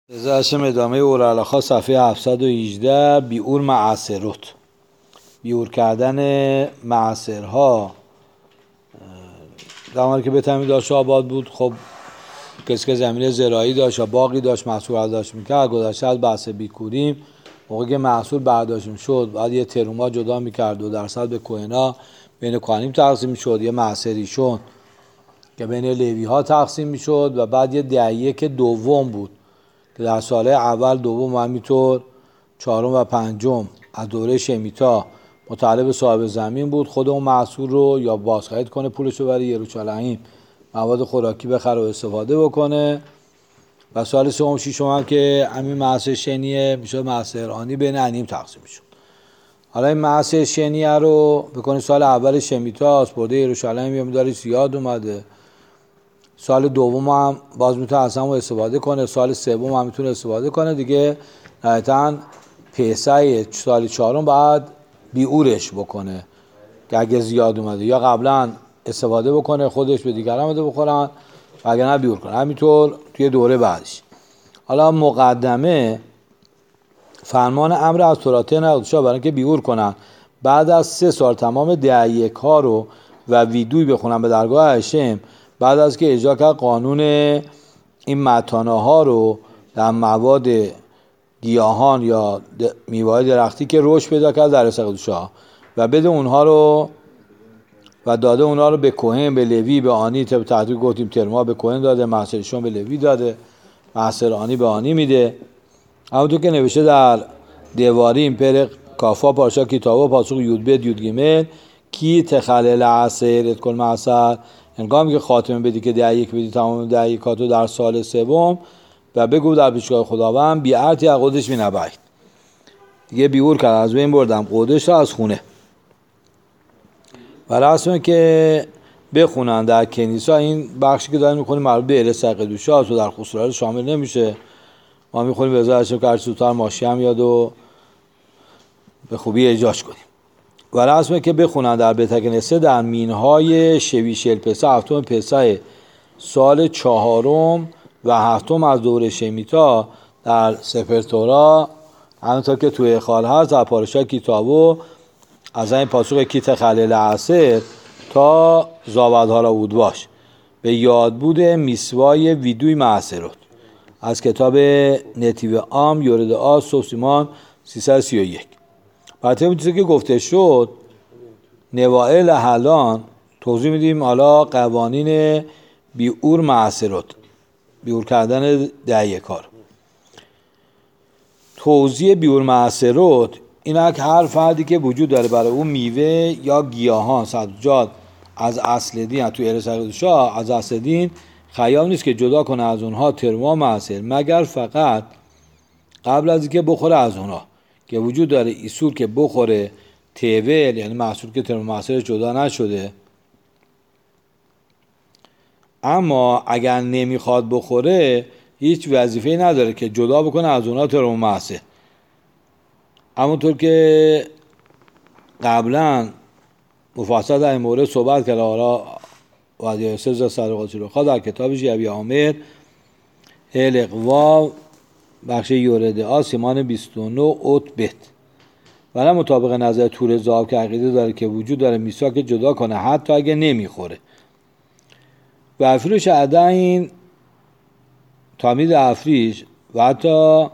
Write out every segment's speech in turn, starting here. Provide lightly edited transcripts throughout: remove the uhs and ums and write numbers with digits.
ازشم ادامه اورالخا صفحه 718 بیور معصرات. بیور کردن معصرها زمانی که بتمی داشت آباد بود، خب کسی که زمین زراعی داشت یا باقی داشت محصول برداشت میکرد، گذشته از بحث بیکوریم موقعی که محصول برداشت میشد بعد یه تروما جدا میکرد 2% به کهنا بین کهانیم تقسیم میشد، یه معصریشون که بین لیوی ها تقسیم میشد و بعد یه دهیه که دوم بود که در ساله اول دوم و همینطور چهارم و پنجم از دوره شمیتا متعلق به صاحب زمین بود. خود اون محصول رو یا بازخرید کنه، پولش رو برای یروشلایم مواد خوراکی بخره و استفاده بکنه. و سال سوم ششم هم که همین معصر شنیه میشه معصر آنی بین انیم تقسیم میشد. حالا این معصر شنیه رو بکنید سال اول شمیتا است، برده یروشلایم یه مقداری زیاد اومده، سال دوم هم باز میتونه از همون استفاده کنه، سال سوم هم میتونه استفاده کنه دیگه. نهایتاً پیسه سال چهارم بعد بیورش بکنه که اگه زیاد اومده یا قبلا استفاده بکنه خودش به دیگران بده بخورن و اگه نه بیور کنه. همینطور توی دوره بعدش. حالا مقدمه فرمان امر از تراته نقدشا برای اینکه بیور کنن بعد از 3 سال تمام دهیک ها رو و ویدوی بخونن به درگاه هشم، بعد از که اجرا کرد قانون این متانه ها رو در مواد گیاهان یا میوه درختی که رشد پیدا کرد در قدوشا و بده اونها رو و داده اونها رو به کوهن، به لوی، به آنی، طب تحقیق گفتیم ترما به کوهن داده، معصرشون به لوی داده، معصر آنی به آنی میده. همونطور که نوشته در دواریم پر کافا پارشا کتابا پاسخ یودبد یودگیمل کی تخلل عصر ات کل معصر، هنگامی که خاتمه بدی که دهیک بدی تمام دهیکاتو در سال سوم و بگو در پیشگاه خداوند بیعرتی از قدش می نبعید. دیگه بیور کرد، از بین بردم قدش را از خونه. و رسمه که بخونن در کنیسا این بخشی که داریم میخونیم مربوط به الهه قدوشه است و در خسرات شامل نمیشه. ما میخونیم به ازایشم که هرچی زودتر ماشی هم یاد و به خوبی اجراش کنیم. و رسمه که بخونن در بتکنسه در مینهای شویشل پسه هفتم پسه سال چهارم و هفتم از دوره شمیتا در سفر تورا همونطور که توی خال هست در پارشا کتابو از این پاسخ کیت خلیل عصر تا زاودها را بود باش به یاد بود میسوای ویدوی معصرات از کتاب نتیو عام یورد آ سوسیمان 331. برای اون چیزی که گفته شد نوائل حلان توضیح میدیم. حالا قوانین بیور معصرات، بیور کردن دهیه کار. توضیح بیور معصرات اینه که هر فردی که وجود داره برای اون میوه یا گیاهان سبزیجات از اصل دین تو ارسالشا از اصل دین خیال نیست که جدا کنه از اونها ترما معصر، مگر فقط قبل از اینکه بخوره از اونها که وجود داره ایسور که بخوره تیول، یعنی محصول که ترما معصر جدا نشده. اما اگر نمیخواد بخوره هیچ وظیفه‌ای نداره که جدا بکنه از اونها ترما معصر. همونطور که قبلا مفصل در این مورد صحبت کرده آرا و دیاسز صدقاتی رو در کتابش یبی عامر الاقوا بخش یورده آ سیمان 29 اوت بت و نه مطابق نظر طول زاب که عقیده داره که وجود داره میثاق جدا کنه حتی اگه نمیخوره. و افریش عدین تامید افریش و حتی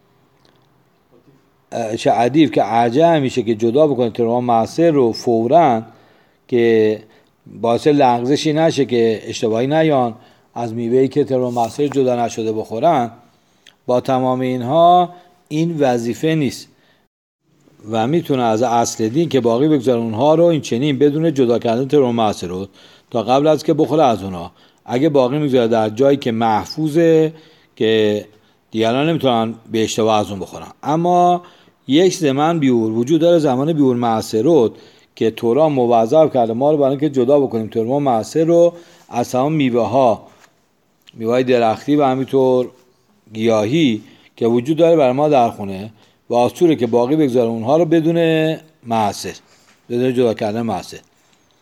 عدیف که ارجع میشه که جدا بکنه ترما معصر رو فوراً که باعث لغزشی نشه که اشتباهی نیان از میوهی که ترما معصر جدا نشده بخورن. با تمام اینها این وظیفه نیست و میتونه از اصل دین که باقی بگذاره اونها رو این چنین بدون جدا کردن ترما معصر رو تا قبل از که بخوره از اونها. اگه باقی میگذاره در جایی که محفوظه که دیگران نمیتونن به اشتباه از اون بخورن. اما یک زمان بیور وجود داره، زمان بیور معصرات که تورا موظف کرده ما رو برای اینکه جدا بکنیم ترما معصر رو از تمام میوه ها، میوه درختی و همینطور گیاهی که وجود داره برای ما در خونه و آسوره که باقی بگذاره اونها رو بدون معصر، بدون جدا کردن معصر.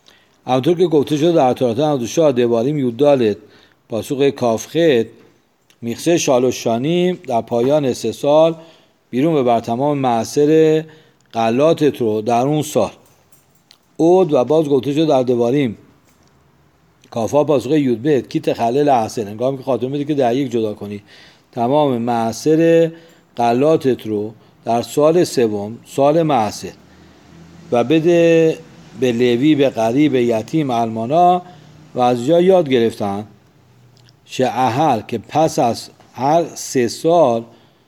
همونطور که گفته شده در تورات نقدوشا دواریم یودالت پاسخ کافخت میخسه شالوشانی در پایان 3 سال بیرون ببر تمام معصر غلاتت رو در اون سال. اود و باز گفته شد در دواریم کافا پاسخ یود بیت کی تخلل احسن، انگام که خاتمه بده که در یک جدا کنی تمام معصر غلاتت رو در سال 3 سال معصر و بده به لوی، به غریب، به یتیم، المانا. و از جا یاد گرفتن شعهر که پس از هر 3 سال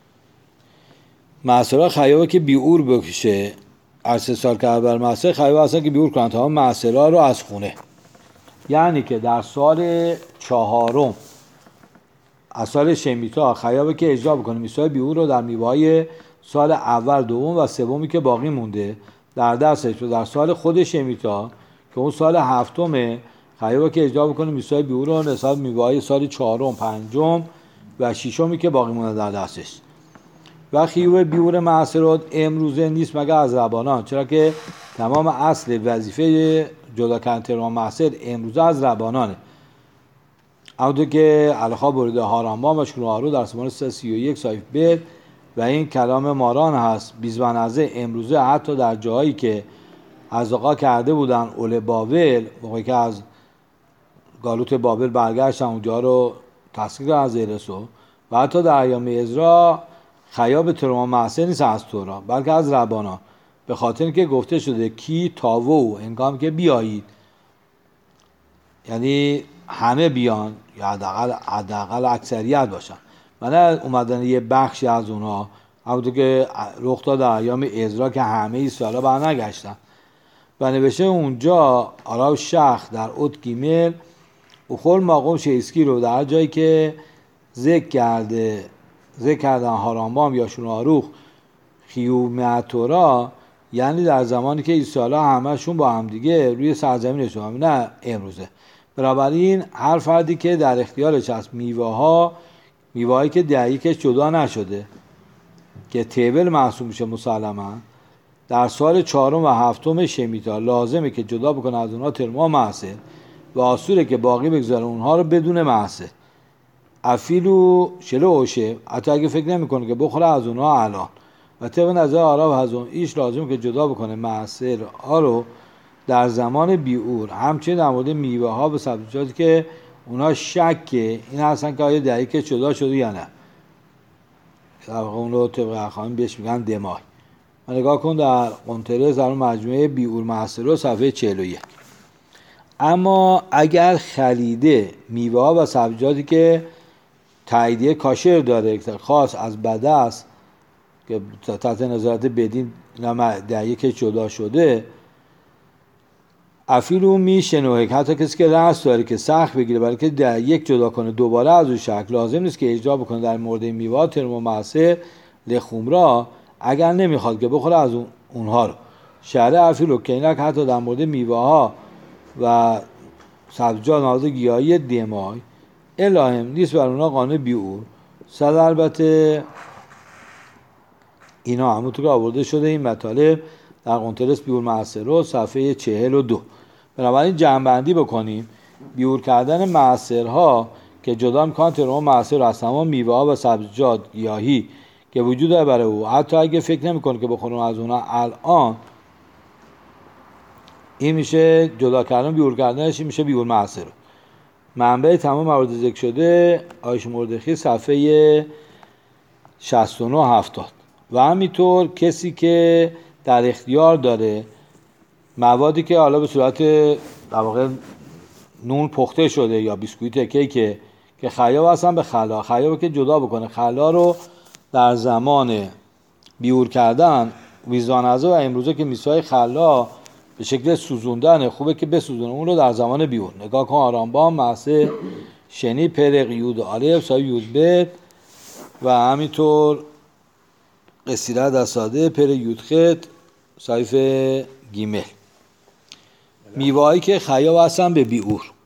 معصرها خیابه که بیعور بکشه. هر 3 سال که بر معصر خیابه اصلا که بیعور کنن تمام معصرها رو از خونه. یعنی که در سال 4 از سال شمیتا خیابه که اجرا بکنه میسای بیعور رو در میوه‌های سال اول، دوم و سومی که باقی مونده در دستش رو در سال خود شمیتا که اون سال 7 خیابه که اجرا بکنه میسای بیعور رو نسبت میوه‌های سال 4، 5 و 6 که باقی مونده در دستش. و خیوب بیعور معصرات امروزه نیست مگر از ربانان، چرا که تمام اصل وظیفه جدا کردن ترمام معصر امروزه از ربانانه. همونطور که الخا بریده هارانبام و شروعارو در سمان 331 صحیف بر و این کلام ماران هست بیزبنزه امروزه حتی در جایی که ازاقا کرده بودن اول بابل، موقعی که از گالوت بابل برگشتن اونجا رو تسخیر از ارسو و حتی در ایام ازرا خیاب ترمام معصر نیست از تورا بلکه از ربانا، به خاطر که گفته شده کی تاوو انگام که بیایید، یعنی همه بیان یا حداقل اکثریت باشن و نه اومدن یه بخشی از اونها، همونطور که رخ داد در ایام عزرا که همه ایسالا برنگشتن. و نوشته اونجا آراو شخ در اوت گیمل اخور ماقوم شیسکی رو در جایی که ذکر کردن هارانبام یا شوناروخ خیومتورا، یعنی در زمانی که ایسالا همشون با هم دیگه روی سرزمینشون، نه امروزه. بنابراین هر فردی که در اختیارش هست میوه‌هایی که دقیقش جدا نشده که تیبل محسوب میشه مسلما در سال 4 و 7 شمیتا لازمه که جدا بکنه از اونها ترمام معصر و آسوره که باقی بگذاره اونها رو بدون معصر. افیلو شلو اوشه حتی اگه فکر نمیکنه که بخوره از اونها الان و طبق نظر آراب هزون ایش لازم که جدا بکنه معصر ها رو در زمان بیعور. همچنین در مورد میوه ها و سبزیجاتی که اونها شکه این هستن که آیا دقیقه جدا شده یا نه، در واقع اون رو طبق اخوان بهش میگن دمای. و نگاه کن در قنطرز در مجموعه بیعور معصر رو صفحه 41. اما اگر خلیده میوه ها و سبزیجاتی که تاییدیه کاشر داره خاص از بدست که تحت نظارت بدین دقیقه جدا شده، افیلو میشنوه حتی کسی که رأس داره که سخت بگیره برای که در یک جدا کنه دوباره از اون شکل لازم نیست که اجرا بکنه در مورد میوه ترمام معصر لخومرا اگر نمیخواد که بخوره از اونها رو. شهر افیلو که اینک حتی در مورد میوه ها و سبزیجات مواد گیاهی دمای الهیم نیست بر اونها قانون بیعور. صد البته اینا همونطور که آورده شده این مطالب در قنطرس بیعور معصر رو صفحه 42. بنابراین جمع‌بندی بکنیم بیعور کردن معصرها که جدا میکنن ترمام معصر از تمام میوه ها و سبزیجات گیاهی که وجود داره برای او، حتی اگه فکر نمیکنه که بخورن از اونها الان، این میشه جدا کردن بیعور کردنش، این میشه بیعور معصر. منبع تمام موارد ذکر شده آیش مردخی صفحه 69 70. و همینطور کسی که در اختیار داره موادی که حالا به صورت در واقع نون پخته شده یا بیسکویت کیک که خیاب هستن به خلا، خیاب که جدا بکنه خلا رو در زمان بیعور کردن ویزانزه و امروزه که میسای خلا به شکل سوزوندن خوبه که بسوزونه اون رو در زمان بیعور. نگاه کن آرامبام محصه شنی پرق یود آلیف سای یود بد و همینطور قصیره دستاده پر یودخت صحیفه گیمل. میوه‌هایی که خیاب هستن به بیعور.